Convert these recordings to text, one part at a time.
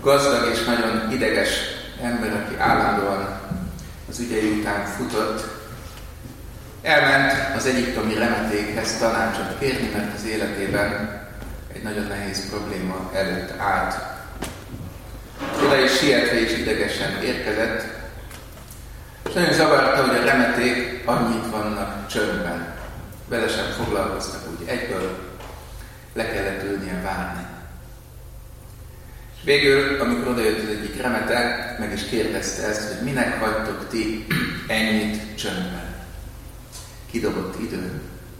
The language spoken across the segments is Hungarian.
gazdag és nagyon ideges ember, aki állandóan az ügyei után futott, elment az egyiptomi remetékhez tanácsot kérni, mert az életében egy nagyon nehéz probléma előtt állt. Oda is sietve és idegesen érkezett, és nagyon zavarta, hogy a remeték annyit vannak csöndben. Vele sem foglalkoztak, úgy egyből le kellett ülnie várni. És végül, amikor odajött az egyik remete, meg is kérdezte ezt, hogy minek hagytok ti ennyit csöndben. Kidobott idő.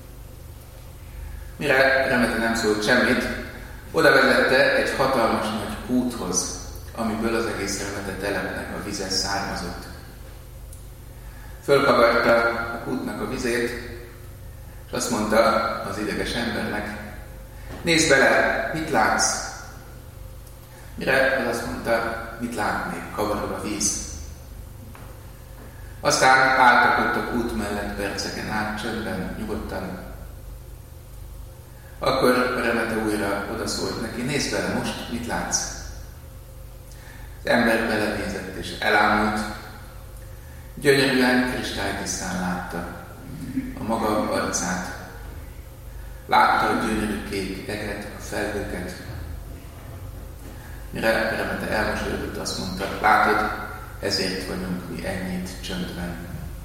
Mire remete nem szólt semmit, oda vezette egy hatalmas nagy kúthoz, amiből az egész remete telepnek a vize származott. Fölkavarta a kútnak a vizét, és azt mondta az ideges embernek, nézd bele, mit látsz? Mire az azt mondta, mit látnék, kavarog a víz. Aztán álltak ott a kút mellett perceken át, csöndben, nyugodtan. Akkor a remete újra odaszólt neki, nézd bele most, mit látsz? Az ember belenézett és elámult, gyönyörűen kristálytisztán látta a maga arcát. Látta a gyönyörű kék eget, a felhőket. Mire remete elmosolyodott, azt mondta, látod, ezért vagyunk mi ennyit csöndben.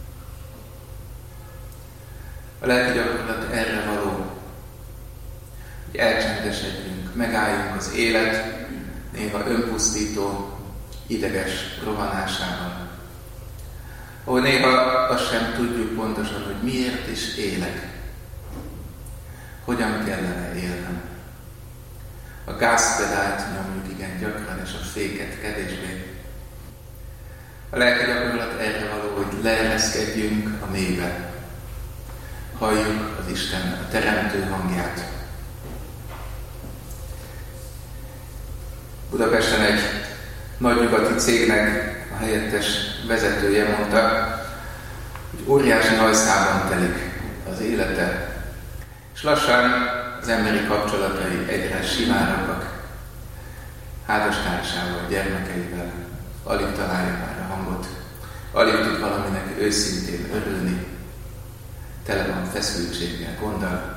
A lelki gyakorlat erre való, hogy elcsendesedjünk, megálljunk az élet, néha önpusztító, ideges rohanásával. Ahol néha azt sem tudjuk pontosan, hogy miért is élek. Hogyan kellene élnem. A gázpedált nyomjuk igen gyakran, és a féket kevésbé. A lelki gyakorlat erre való, hogy leereszkedjünk a mélybe. Halljuk az Isten, a teremtő hangját. Budapesten egy nagy nyugati cégnek a helyettes vezetője mondta, hogy óriási hajszában telik az élete, és lassan az emberi kapcsolatai egyre simárabbak, házastársával, gyermekeivel, alig találja már a hangot, alig tud valaminek őszintén örülni, tele van feszültséggel, gonddal.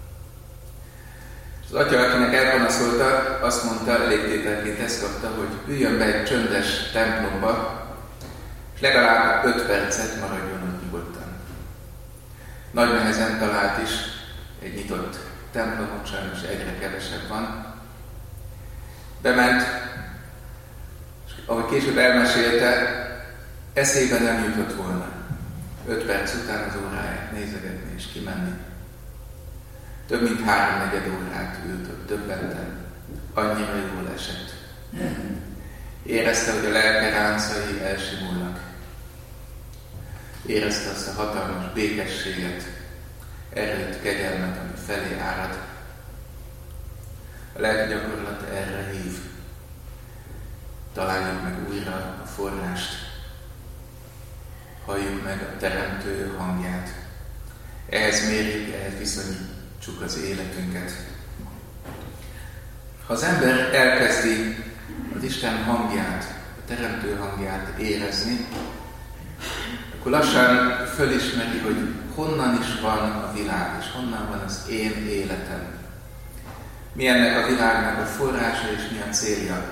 Az atya, akinek elpanaszolta, azt mondta, elégtételként ezt kapta, hogy üljön be egy csöndes templomba, és legalább 5 percet maradjon ott nyugodtan. Nagy nehezen talált is egy nyitott templomot, sajnos egyre kevesebb van. Bement, és ahogy később elmesélte, eszébe nem jutott volna 5 perc után az óráját nézegetni és kimenni. Több mint 3-4 órát ült ott döbbenten. Annyira jól esett. Érezte, hogy a lelke ráncai elsimulnak. Érezte azt a hatalmas békességet, erőt, kegyelmet, ami felé árad. A lelki gyakorlat erre hív. Találjuk meg újra a forrást. Halljuk meg a teremtő hangját. Ehhez mérjük, ehhez viszonyítsuk az életünket. Ha az ember elkezdi az Isten hangját, a teremtő hangját érezni, akkor lassan fölismeri, hogy honnan is van a világ, és honnan van az én életem. Mi ennek a világnak a forrása, és mi a célja.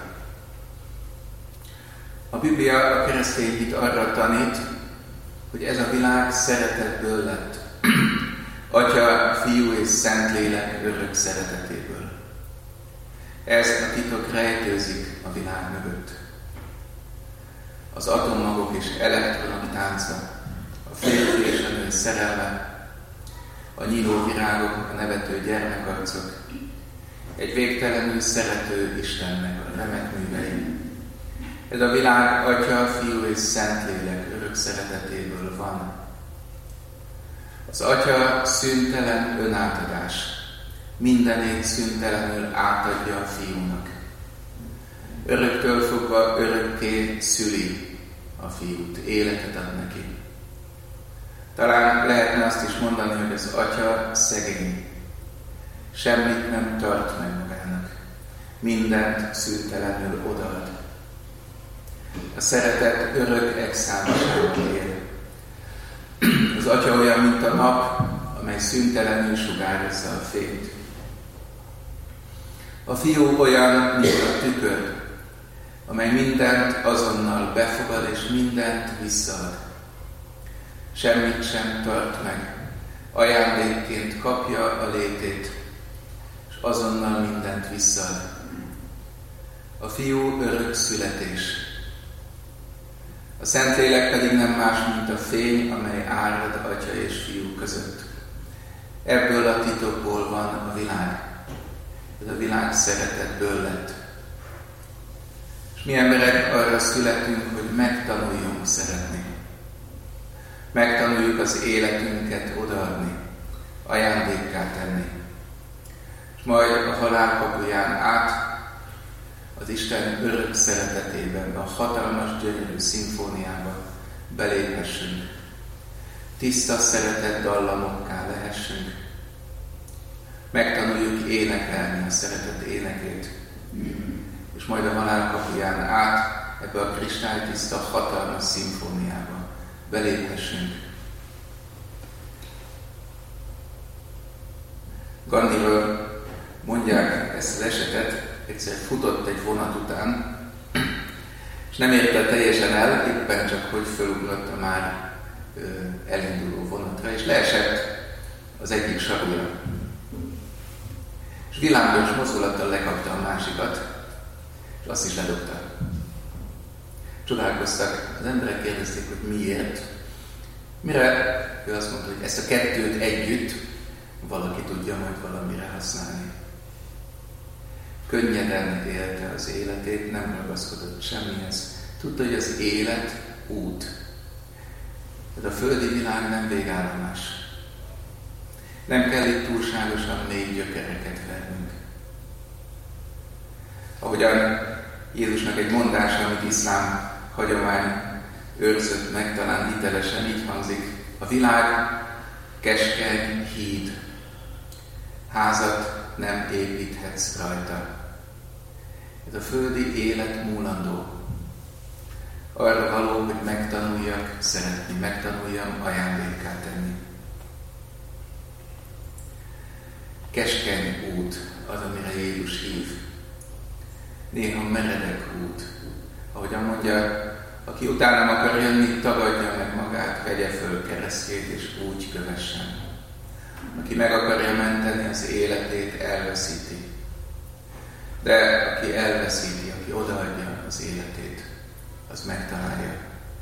A Biblia, a keresztény hit arra tanít, hogy ez a világ szeretetből lett. Atya, Fiú és Szentlélek örök szeretetéből. Ez a titok rejtőzik a világ mögött. Az atommagok és elektronok tánca, a férfi és a nő szerelme, a nyíló virágok, a nevető gyermekarcok, egy végtelenül szerető Istennek a remek művei. Ez a világ Atya, Fiú és Szentlélek örök szeretetéből van. Az Atya szüntelen önátadás. Mindenét szüntelenül átadja a Fiúnak. Öröktől fogva örökké szüli a Fiút, életet ad neki. Talán lehetne azt is mondani, hogy az Atya szegény. Semmit nem tart meg magának. Mindent szüntelenül odaad. A szeretet örök exámosában él. Az Atya olyan, mint a nap, amely szüntelenül sugározza a fényt. A Fiú olyan, mint a tükör, amely mindent azonnal befogad és mindent visszaad. Semmit sem tart meg, ajándékként kapja a létét, és azonnal mindent visszaad. A Fiú örök születés. A Szentlélek pedig nem más, mint a fény, amely árad Atya és Fiú között. Ebből a titokból van a világ. Ez a világ szeretetből lett. És mi emberek arra születünk, hogy megtanuljunk szeretni. Megtanuljuk az életünket odaadni, ajándékká tenni. És majd a halál kapuján át az Isten örök szeretetében, a hatalmas, gyönyörű szimfóniába beléphessünk. Tiszta szeretet dallamokká lehessünk. Megtanuljuk énekelni a szeretet énekét. És majd a halál kapuján át ebbe a kristálytiszta, hatalmas szimfóniába beléphessünk. Gandhiról mondják ezt az esetet, egyszer futott egy vonat után, és nem érte teljesen el, éppen csak hogy fölugrott a már elinduló vonatra, és leesett az egyik sarúja. És villámgyors mozdulattal lekapta a másikat, és azt is ledobta. Csodálkoztak, az emberek kérdezték, hogy miért. Mire ő azt mondta, hogy ezt a kettőt együtt valaki tudja majd valamire használni. Könnyeden élte az életét, nem ragaszkodott semmihez. Tudta, hogy az élet út. Tehát a földi világ nem végállomás. Nem kell itt túlságosan mély gyökereket vernünk. Ahogyan Jézusnak egy mondása, amit iszlám hagyomány őrzött meg, talán hitelesen így hangzik: a világ keskeny híd. Házat nem építhetsz rajta. Ez a földi élet múlandó. Arra való, hogy megtanuljak szeretni, megtanuljam ajándékká tenni. Keskeny út az, amire Jézus hív. Néha meredek út. Ahogyan mondja, aki utánam akar jönni, tagadja meg magát, vegye föl keresztjét és úgy kövessen. Aki meg akarja menteni az életét, elveszíti. De aki elveszíti, aki odaadja az életét, az megtalálja.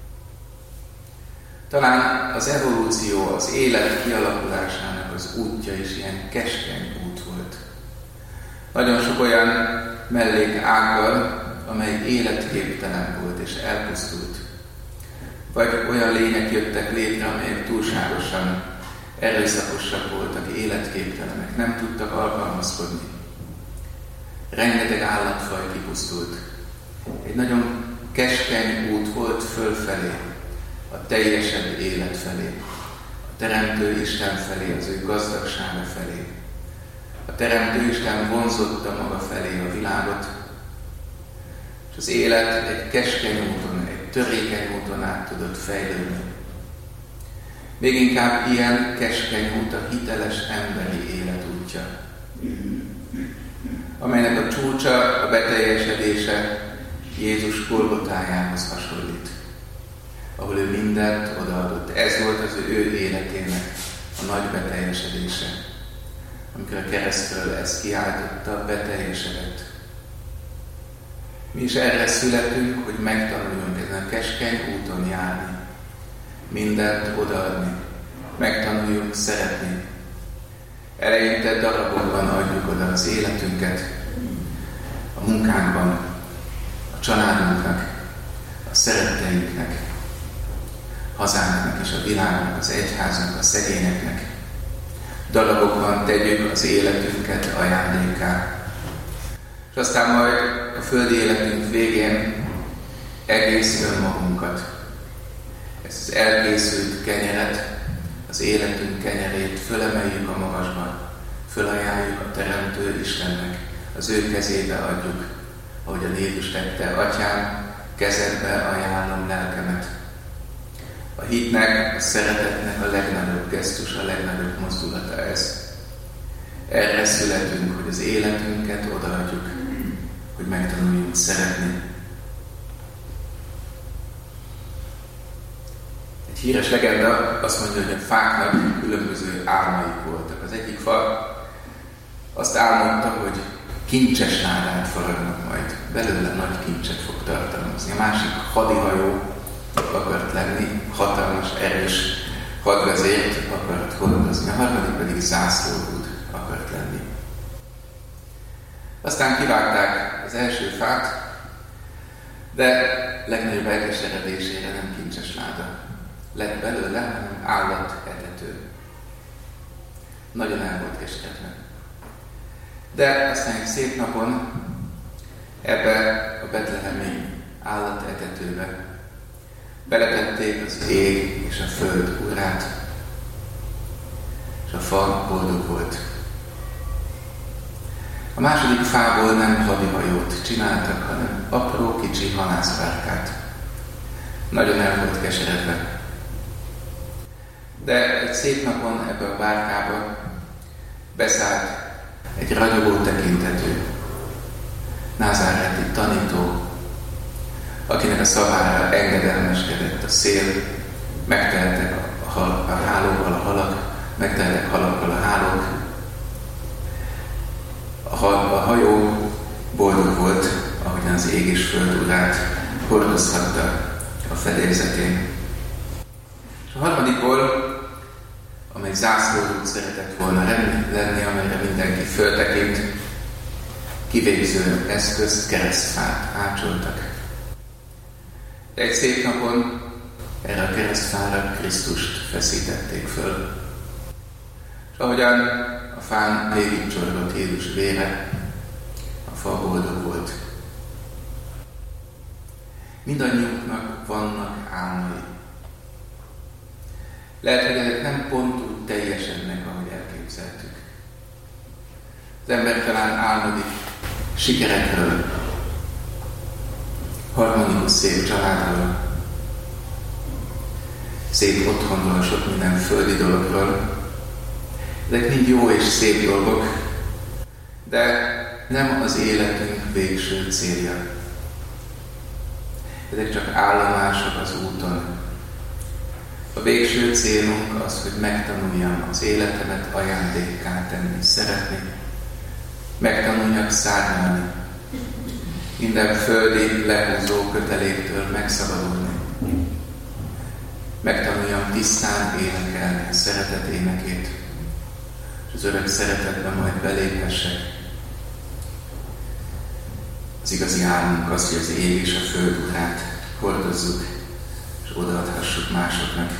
Talán az evolúció, az élet kialakulásának az útja is ilyen keskeny út volt. Nagyon sok olyan mellékággal, amely életképtelen volt és elpusztult. Vagy olyan lények jöttek létre, amelyek túlságosan erőszakosak voltak, életképtelenek, nem tudtak alkalmazkodni. Rengeteg állatfaj kipusztult. Egy nagyon keskeny út volt fölfelé, a teljesebb élet felé, a Teremtő Isten felé, az ő gazdagsága felé. A Teremtő Isten vonzotta maga felé a világot, és az élet egy keskeny úton, egy törékeny úton át tudott fejlődni. Még inkább ilyen keskeny út a hiteles emberi élet útja, amelynek a csúcsa, a beteljesedése Jézus Golgotájához hasonlít, ahol ő mindent odaadott. Ez volt az ő életének a nagy beteljesedése, amikor a keresztről ezt kiáltotta, beteljesedett. Mi is erre születünk, hogy megtanuljunk ezen a keskeny úton járni, mindent odaadni, megtanuljunk szeretni. Eleinte darabokban adjuk oda az életünket, a munkánkban, a családunknak, a szeretteinknek, hazánknak és a világnak, az egyháznak, a szegényeknek. Darabokban tegyük az életünket ajándékká. És aztán majd a földi életünk végén egész önmagunkat, ezt az elkészült kenyeret, az életünk kenyerét fölemeljük a magasba, fölajánljuk a Teremtő Istennek, az ő kezébe adjuk, ahogy a Jézus tette: Atyám, kezedbe ajánlom lelkemet. A hitnek, a szeretetnek a legnagyobb gesztus, a legnagyobb mozdulata ez. Erre születünk, hogy az életünket odaadjuk, hogy megtanuljunk szeretni. Egy híres legenda azt mondja, hogy a fáknak különböző álmaik voltak. Az egyik fa azt álmodta, hogy kincses ládát faragnak majd, belőle nagy kincset fog tartalmazni. A másik hadihajó akart lenni, hatalmas, erős hadvezért akart hordozni, a harmadik pedig zászlóhúd akart lenni. Aztán kivágták az első fát, de legnagyobb elkeseredésére nem kincses láda lett belőle, hanem állatetető. Nagyon el volt keseredve. De aztán egy szép napon ebbe a betlehemi állatetetőbe beletették az ég és a föld urát, és a fa boldog volt. A második fából nem hadihajót csináltak, hanem apró kicsi halászbárkát. Nagyon el volt keseredve. De egy szép napon ebbe a bárkába beszállt egy ragyogó tekintetű názáreti tanító, akinek a szavára engedelmeskedett a szél, megteltek a hálóval a halak, megteltek halakkal a hálók. A hajó boldog volt, ahogyan az ég és föld urát hordozhatta a fedélzetén. És a harmadikból, amely zászlóhúd szeretett volna lenni, amelyre mindenki föltekint, kivégző eszközt, keresztfát ácsoltak. De egy szép napon erre a keresztfára Krisztust feszítették föl. És ahogyan a fán végigcsorgott Jézus vére, a fa boldog volt. Mindannyiunknak vannak álmai. Lehet, hogy ezek nem pont úgy teljesednek, ahogy elképzeltük. Az ember talán álmodik sikerekről, harmonikus szép családról, szép otthonról, sok minden földi dologról. Ezek mind jó és szép dolgok, de nem az életünk végső célja. Ezek csak állomások az úton. A végső célunk az, hogy megtanuljam az életemet ajándékká tenni, szeretni, megtanuljak szárnyalni, minden földi lehúzó köteléktől megszabadulni, megtanuljam tisztán énekelni a szeretet énekét, és az örök szeretetben majd beléphessek. Az igazi álmunk az, hogy az ég és a föld urát hordozzuk, és odaadhassuk másoknak.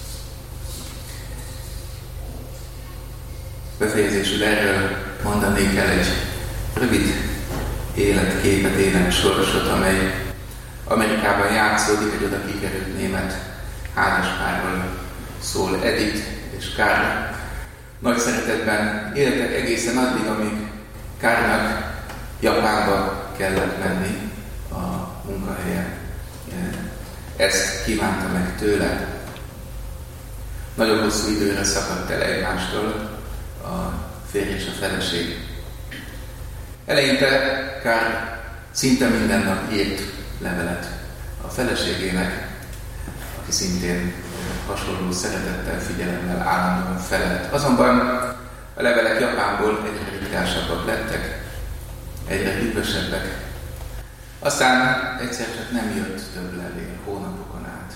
Befejezésül erről mondanék el egy rövid életképet, életsorsot, amely Amerikában játszódik, egy oda kikerült német házaspárról szól. Edith és Karl nagy szeretetben éltek egészen addig, amíg Karlnak Japánba kellett menni a munkahelye. Ezt kívánta meg tőle. Nagyon hosszú időre szakadt el egymástól a férj és a feleség. Eleinte Karl szinte minden nap írt levelet a feleségének, aki szintén hasonló szeretettel, figyelemmel állandóan felelt. Azonban a levelek Japánból egyre ritkásabbak lettek, egyre hűvösebbek. Aztán egyszer csak nem jött több levél hónapokon át.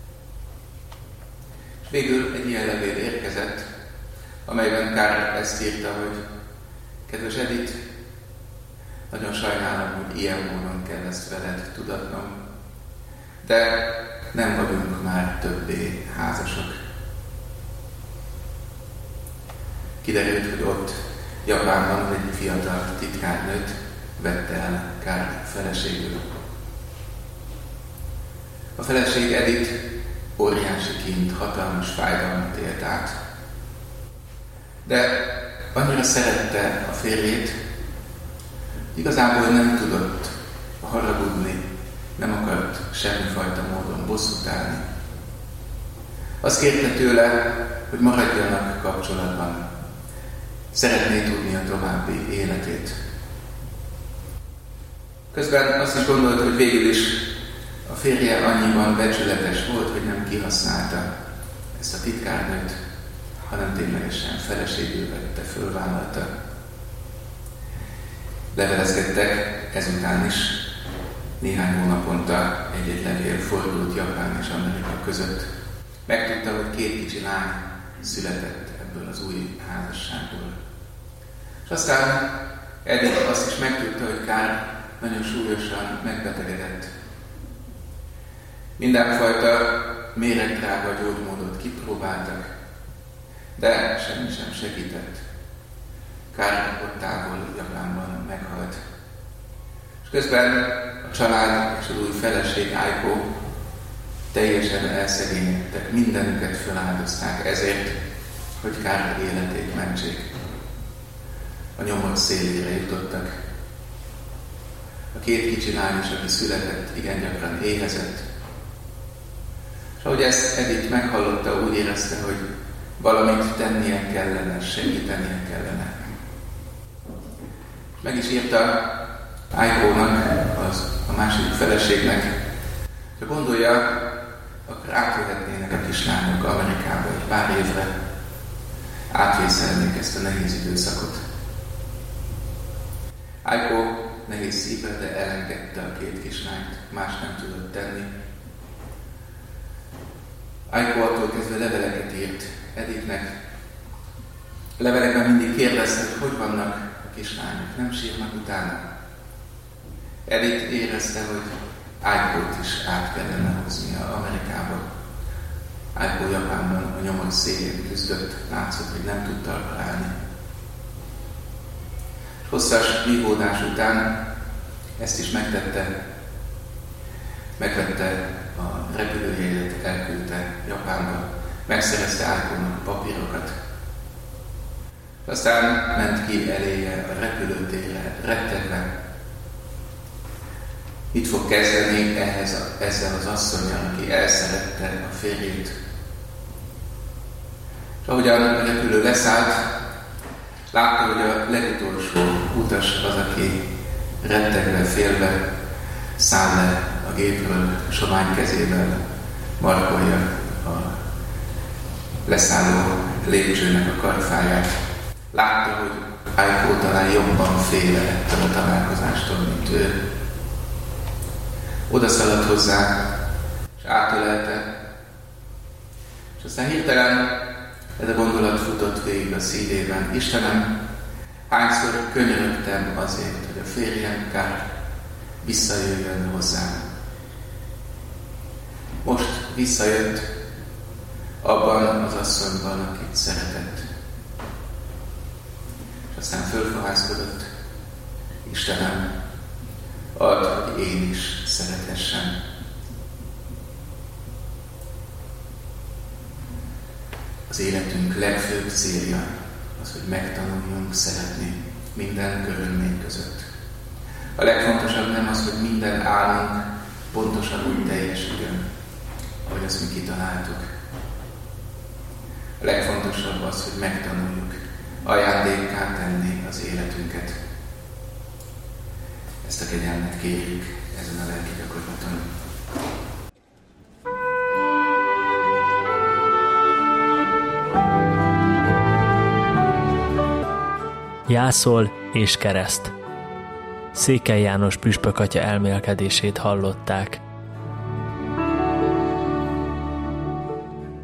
És végül egy ilyen levél érkezett, amelyben Karl ezt írta, hogy kedves Edith, nagyon sajnálom, hogy ilyen módon kell ezt veled tudatnom, de nem vagyunk már többé házasok. Kiderült, hogy ott Japánban egy fiatal titkárnőt vette el Karl feleségül. A feleség Edith óriási kint, hatalmas fájdalmat élt át. De annyira szerette a férjét, igazából nem tudott haragudni, nem akart semmifajta módon bosszút állni. Azt kérte tőle, hogy maradjanak kapcsolatban. Szeretné tudni a további életét. Közben azt is gondolta, hogy végül is a férje annyiban becsületes volt, hogy nem kihasználta ezt a titkárnőt, hanem ténylegesen feleségül vette, fölvállalta. Levelezgettek, ezután is néhány hónaponta egy-egy levél fordult Japán és Amerika között. Megtudta, hogy 2 kicsi lány született ebből az új házasságból. És aztán Edith azt is megtudta, hogy Carl nagyon súlyosan megbetegedett. Mindenfajta méregdrága gyógymódot kipróbáltak, de semmi sem segített. Carl ott távol Japánban meghalt. És közben a család és az új feleség Aiko teljesen elszegényedtek, mindenüket feláldozták ezért, hogy Carl életét mentsék. A nyomor szélére jutottak. A 2 kicsi lány is, aki született, igen gyakran éhezett. És ahogy ezt Edith meghallotta, úgy érezte, hogy valamit tennie kellene, segítenie kellene. Meg is írta Aikónak, a második feleségnek, hogy gondolja, akkor átjöhetnének a kislányok Amerikába egy pár évre, átvészelnék ezt a nehéz időszakot. Aiko nehéz szívvel, de elengedte a 2 kislányt, más nem tudott tenni. Aiko attól kezdve leveleket írt Edithnek. Levelekben mindig kérdezte, hogy vannak a kislányok, nem sírnak utána. Edith érezte, hogy Aikót is át kellene hoznia Amerikába. Aiko Japánban a nyomor szélén küzdött, látszott, hogy nem tud talpra állni. Hosszas vívódás után ezt is megtette, megvette a repülőjegyet, elküldte Japánba, megszerezte Aikónak a papírokat. Aztán ment ki eléje a repülőtérre, rettegve. Mit fog kezdeni ezzel az asszonnyal, aki elszerette a férjét? És ahogyan a repülő leszállt, látta, hogy a legutolsó utas az, aki rettegve, félve száll le a gépről, sovány kezével markolja a leszálló lépcsőnek a karfáját. Látta, hogy Aiko talán jobban fél ettől a találkozástól, mint ő. Oda szaladt hozzá, és átölelte, és aztán hirtelen ez a gondolat futott végig a szívében. Istenem, hányszor könyörögtem azért, hogy a férjem Carl visszajöjjön hozzám. Most visszajött abban az asszonyban, akit szeretett. És aztán fölfohászkodott. Istenem, add, hogy én is szerethessem. Az életünk legfőbb célja az, hogy megtanuljunk szeretni minden körülmény között. A legfontosabb nem az, hogy minden álmunk pontosan úgy teljesüljön, ahogy azt mi kitaláltuk. A legfontosabb az, hogy megtanuljuk ajándékká tenni az életünket. Ezt a kegyelmet kérjük ezen a lelki gyakorlaton. Jászol és kereszt. Székely János püspök atya elmélkedését hallották.